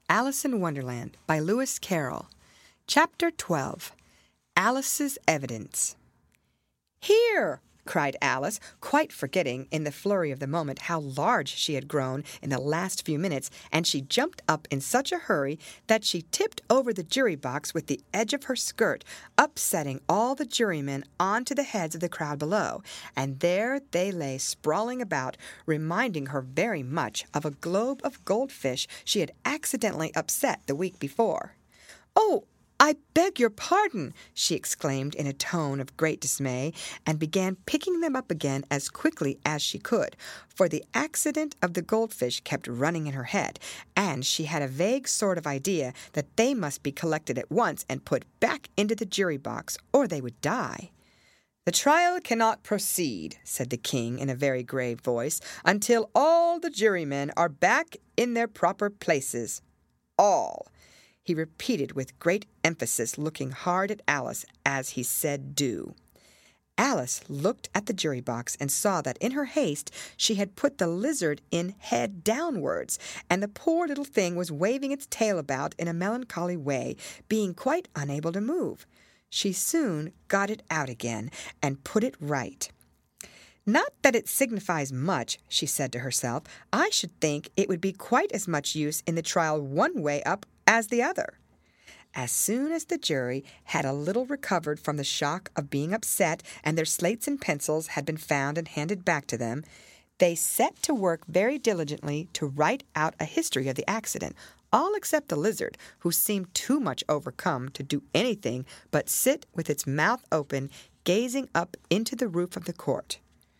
Alice in Wonderland by Lewis Carroll. Chapter 12. Alice's Evidence. "Here!" cried Alice, quite forgetting in the flurry of the moment how large she had grown in the last few minutes, and she jumped up in such a hurry that she tipped over the jury box with the edge of her skirt, upsetting all the jurymen onto the heads of the crowd below, and there they lay sprawling about, reminding her very much of a globe of goldfish she had accidentally upset the week before. "Oh, I beg your pardon," she exclaimed in a tone of great dismay, and began picking them up again as quickly as she could, for the accident of the goldfish kept running in her head, and she had a vague sort of idea that they must be collected at once and put back into the jury box, or they would die. "The trial cannot proceed," said the king in a very grave voice, "until all the jurymen are back in their proper places. All," he repeated with great emphasis, looking hard at Alice as he said do. Alice looked at the jury box and saw that in her haste she had put the lizard in head downwards, and the poor little thing was waving its tail about in a melancholy way, being quite unable to move. She soon got it out again and put it right. "Not that it signifies much," she said to herself. "I should think it would be quite as much use in the trial one way up as the other." As soon as the jury had a little recovered from the shock of being upset and their slates and pencils had been found and handed back to them, they set to work very diligently to write out a history of the accident, all except the lizard, who seemed too much overcome to do anything but sit with its mouth open, gazing up into the roof of the court.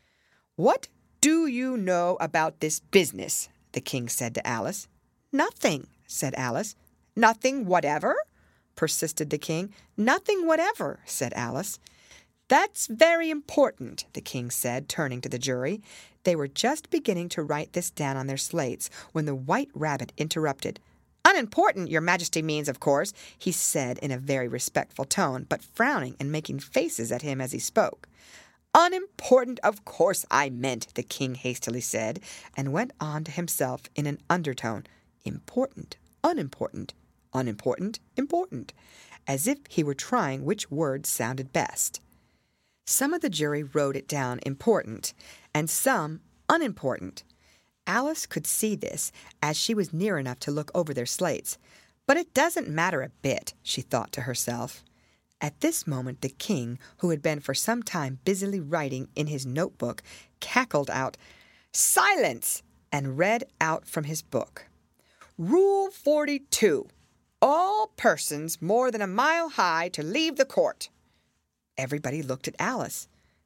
"What do you know about this business?" the king said to Alice. "Nothing," said Alice. "Nothing whatever?" persisted the king. "Nothing whatever," said Alice. "That's very important," the king said, turning to the jury. They were just beginning to write this down on their slates when the White Rabbit interrupted. "Unimportant, your majesty means, of course," he said in a very respectful tone, but frowning and making faces at him as he spoke. "Unimportant, of course I meant," the king hastily said, and went on to himself in an undertone. "Important, unimportant, unimportant, important," as if he were trying which word sounded best. Some of the jury wrote it down important, and some unimportant. Alice could see this, as she was near enough to look over their slates. "But it doesn't matter a bit," she thought to herself. At this moment the king, who had been for some time busily writing in his notebook, cackled out, "Silence!" and read out from his book. "Rule 42. All persons more than a mile high to leave the court." Everybody looked at Alice.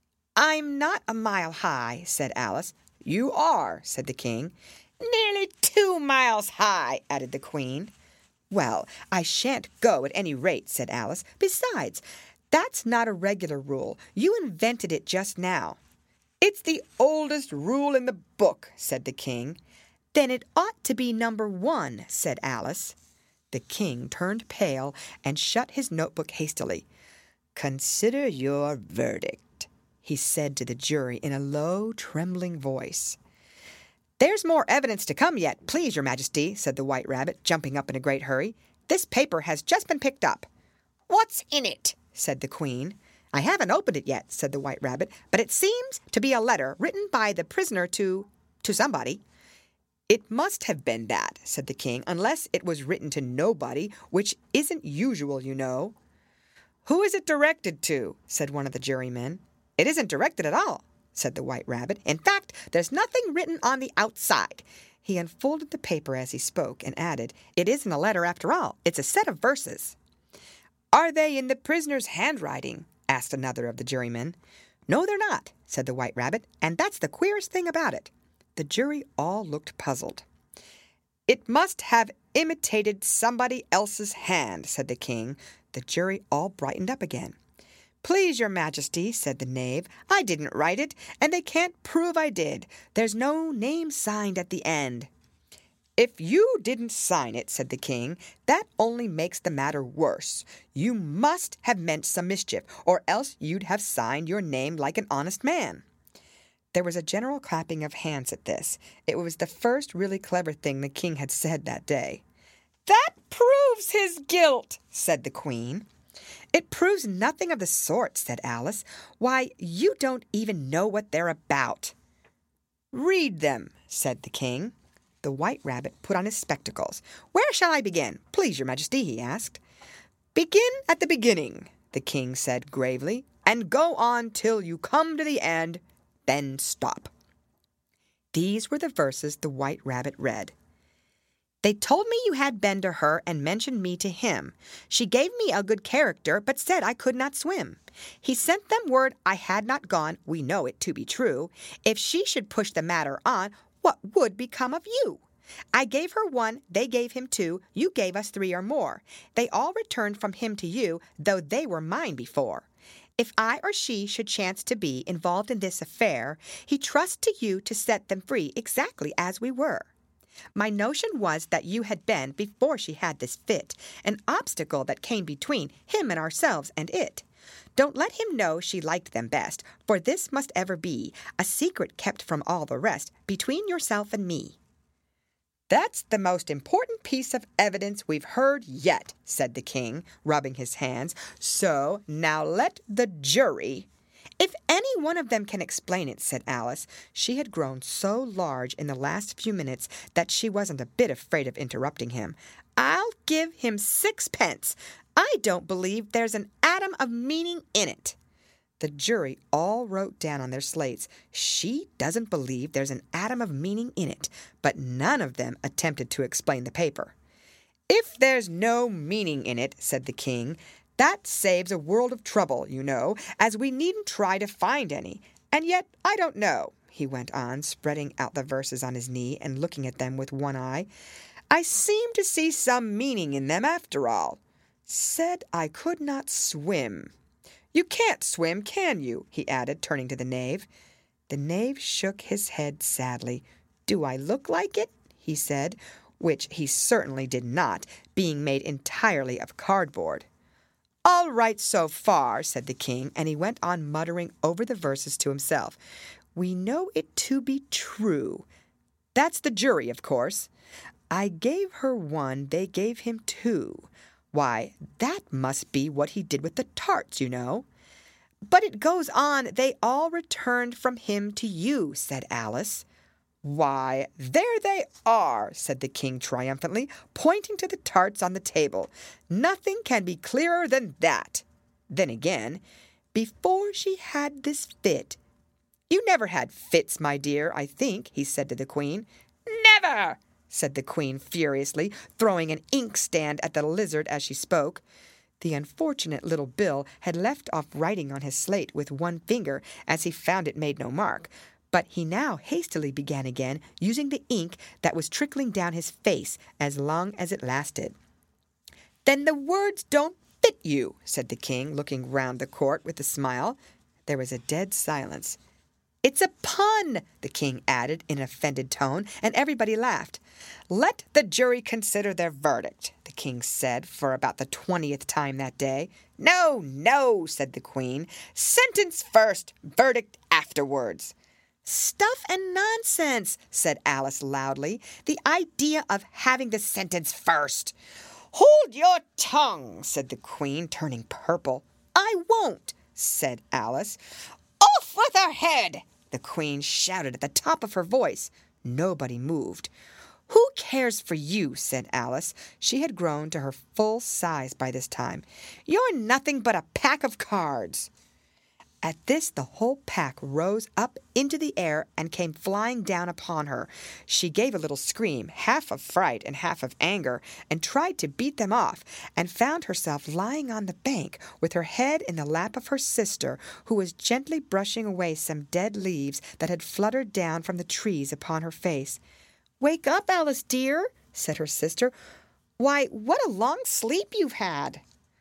"I'm not a mile high," said Alice. "You are," said the king. "Nearly 2 miles high," added the queen. "Well, I shan't go at any rate," said Alice. "Besides, that's not a regular rule. You invented it just now." "It's the oldest rule in the book," said the king. "Then it ought to be number 1, said Alice. The king turned pale and shut his notebook hastily. "Consider your verdict," he said to the jury in a low, trembling voice. "There's more evidence to come yet, please, your majesty," said the White Rabbit, jumping up in a great hurry. "This paper has just been picked up." "What's in it?" said the queen. "I haven't opened it yet," said the White Rabbit, "but it seems to be a letter written by the prisoner to somebody." "It must have been that," said the king, "unless it was written to nobody, which isn't usual, you know." "Who is it directed to?" said one of the jurymen. "It isn't directed at all," said the White Rabbit. "In fact, there's nothing written on the outside." He unfolded the paper as he spoke and added, "It isn't a letter after all. It's a set of verses." "Are they in the prisoner's handwriting?" asked another of the jurymen. "No, they're not," said the White Rabbit, "and that's the queerest thing about it." The jury all looked puzzled. "It must have imitated somebody else's hand," said the king. The jury all brightened up again. "Please, your majesty," said the knave, "I didn't write it, and they can't prove I did. There's no name signed at the end." "If you didn't sign it," said the king, "that only makes the matter worse. You must have meant some mischief, or else you'd have signed your name like an honest man." There was a general clapping of hands at this. It was the first really clever thing the king had said that day. "That proves his guilt," said the Queen. "It proves nothing of the sort," said Alice. "Why, you don't even know what they're about." "Read them," said the King. The White Rabbit put on his spectacles. "Where shall I begin, please, Your Majesty?" he asked. "Begin at the beginning," the King said gravely, "and go on till you come to the end, then stop." These were the verses the White Rabbit read. "They told me you had been to her and mentioned me to him. She gave me a good character, but said I could not swim. He sent them word I had not gone, we know it to be true. If she should push the matter on, what would become of you? I gave her 1, they gave him 2, you gave us 3 or more. They all returned from him to you, though they were mine before. If I or she should chance to be involved in this affair, he trusts to you to set them free exactly as we were. My notion was that you had been, before she had this fit, an obstacle that came between him and ourselves and it. Don't let him know she liked them best, for this must ever be a secret kept from all the rest, between yourself and me." "That's the most important piece of evidence we've heard yet," said the King, rubbing his hands. "So now let the jury—" "If any one of them can explain it," said Alice. She had grown so large in the last few minutes that she wasn't a bit afraid of interrupting him. "I'll give him 6 pence. I don't believe there's an atom of meaning in it." The jury all wrote down on their slates, "She doesn't believe there's an atom of meaning in it," but none of them attempted to explain the paper. "If there's no meaning in it," said the King, "that saves a world of trouble, you know, as we needn't try to find any. And yet, I don't know," he went on, spreading out the verses on his knee and looking at them with one eye. "I seem to see some meaning in them after all. Said I could not swim. You can't swim, can you?" he added, turning to the Knave. The Knave shook his head sadly. "Do I look like it?" he said, which he certainly did not, being made entirely of cardboard. "All right so far," said the King, and he went on muttering over the verses to himself. "We know it to be true. That's the jury, of course. I gave her 1, they gave him 2. Why, that must be what he did with the tarts, you know." "But it goes on, they all returned from him to you," said Alice. "Why, there they are," said the King triumphantly, pointing to the tarts on the table. "Nothing can be clearer than that. Then again, before she had this fit—" "You never had fits, my dear, I think," he said to the Queen. "Never!" said the Queen furiously, throwing an inkstand at the lizard as she spoke. The unfortunate little Bill had left off writing on his slate with one finger, as he found it made no mark, but he now hastily began again, using the ink that was trickling down his face as long as it lasted. "Then the words don't fit you," said the King, looking round the court with a smile. There was a dead silence. "It's a pun," the King added in an offended tone, and everybody laughed. "Let the jury consider their verdict," the King said for about the 20th time that day. "No, no," said the Queen. "Sentence first, verdict afterwards." "Stuff and nonsense," said Alice loudly. "The idea of having the sentence first." "Hold your tongue," said the Queen, turning purple. "I won't," said Alice. "Off with her head!" the Queen shouted at the top of her voice. Nobody moved. "Who cares for you?" said Alice. She had grown to her full size by this time. "You're nothing but a pack of cards." At this the whole pack rose up into the air and came flying down upon her. She gave a little scream, half of fright and half of anger, and tried to beat them off, and found herself lying on the bank with her head in the lap of her sister, who was gently brushing away some dead leaves that had fluttered down from the trees upon her face. "Wake up, Alice dear," said her sister. "Why, what a long sleep you've had."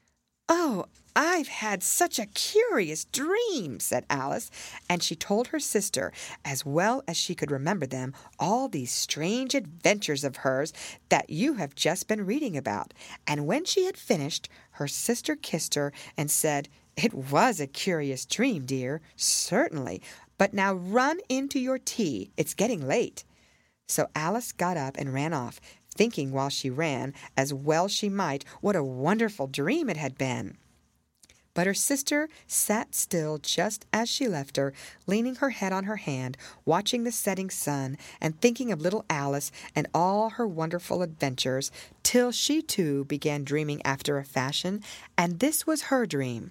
"Oh, I've had such a curious dream," said Alice, and she told her sister, as well as she could remember them, all these strange adventures of hers that you have just been reading about. And when she had finished, her sister kissed her and said, "It was a curious dream, dear, certainly, but now run into your tea. It's getting late." So Alice got up and ran off, thinking while she ran, as well she might, what a wonderful dream it had been. But her sister sat still just as she left her, leaning her head on her hand, watching the setting sun, and thinking of little Alice and all her wonderful adventures, till she too began dreaming after a fashion, and this was her dream.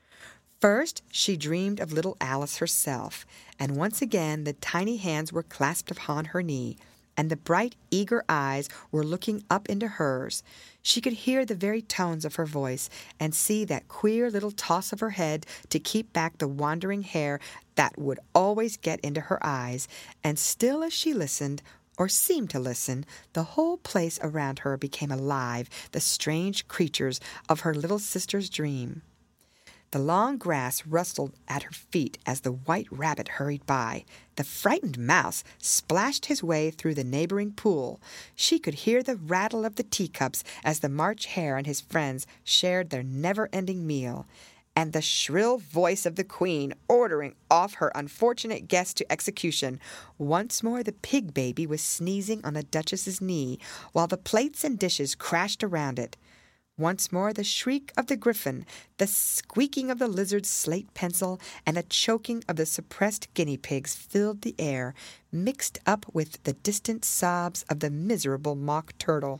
First, she dreamed of little Alice herself, and once again the tiny hands were clasped upon her knee, and the bright, eager eyes were looking up into hers. She could hear the very tones of her voice, and see that queer little toss of her head to keep back the wandering hair that would always get into her eyes, and still as she listened, or seemed to listen, the whole place around her became alive, the strange creatures of her little sister's dream. The long grass rustled at her feet as the white rabbit hurried by. The frightened mouse splashed his way through the neighboring pool. She could hear the rattle of the teacups as the March Hare and his friends shared their never-ending meal, and the shrill voice of the Queen ordering off her unfortunate guest to execution. Once more the pig baby was sneezing on the Duchess's knee, while the plates and dishes crashed around it. Once more the shriek of the griffin, the squeaking of the lizard's slate pencil, and the choking of the suppressed guinea pigs filled the air, mixed up with the distant sobs of the miserable mock turtle.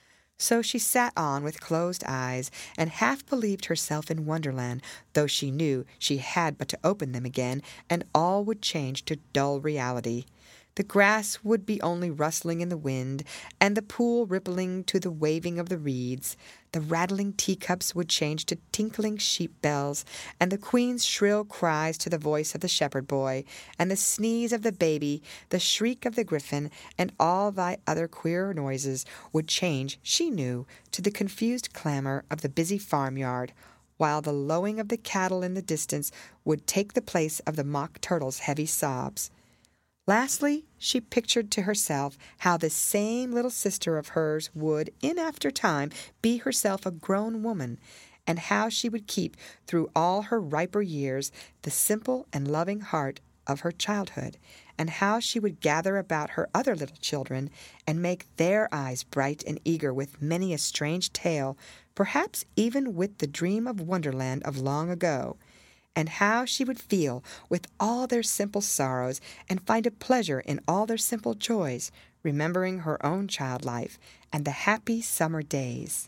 So she sat on with closed eyes, and half believed herself in Wonderland, though she knew she had but to open them again, and all would change to dull reality. The grass would be only rustling in the wind, and the pool rippling to the waving of the reeds. The rattling teacups would change to tinkling sheep bells, and the Queen's shrill cries to the voice of the shepherd boy, and the sneeze of the baby, the shriek of the griffin, and all thy other queer noises would change, she knew, to the confused clamor of the busy farmyard, while the lowing of the cattle in the distance would take the place of the mock turtle's heavy sobs. Lastly, she pictured to herself how this same little sister of hers would, in after time, be herself a grown woman, and how she would keep, through all her riper years, the simple and loving heart of her childhood, and how she would gather about her other little children, and make their eyes bright and eager with many a strange tale, perhaps even with the dream of Wonderland of long ago, and how she would feel with all their simple sorrows, and find a pleasure in all their simple joys, remembering her own child life and the happy summer days.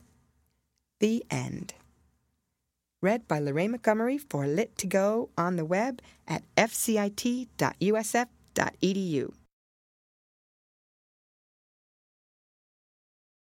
The End. Read by Lorraine Montgomery for Lit2Go on the web at fcit.usf.edu.